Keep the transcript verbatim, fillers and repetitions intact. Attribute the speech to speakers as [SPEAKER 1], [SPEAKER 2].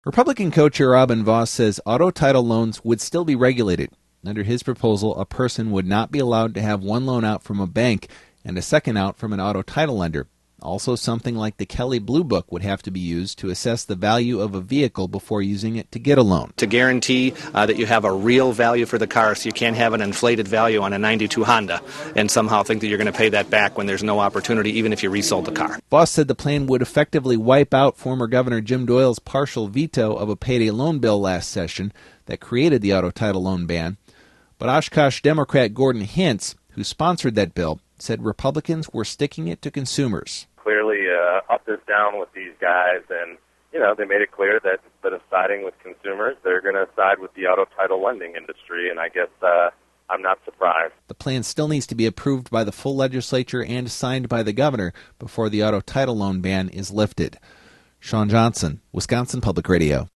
[SPEAKER 1] Republican co-chair Robin Vos says auto title loans would still be regulated. Under his proposal, a person would not be allowed to have one loan out from a bank and a second out from an auto title lender. Also, something like the Kelley Blue Book would have to be used to assess the value of a vehicle before using it to get a loan.
[SPEAKER 2] To guarantee uh, that you have a real value for the car, so you can't have an inflated value on a ninety-two Honda and somehow think that you're going to pay that back when there's no opportunity, even if you resold the car.
[SPEAKER 1] Vos said the plan would effectively wipe out former Governor Jim Doyle's partial veto of a payday loan bill last session that created the auto title loan ban. But Oshkosh Democrat Gordon Hintz, who sponsored that bill, said Republicans were sticking it to consumers.
[SPEAKER 3] Clearly uh, up is down with these guys, and, you know, they made it clear that instead of siding with consumers, they're going to side with the auto title lending industry, and I guess uh, I'm not surprised.
[SPEAKER 1] The plan still needs to be approved by the full legislature and signed by the governor before the auto title loan ban is lifted. Sean Johnson, Wisconsin Public Radio.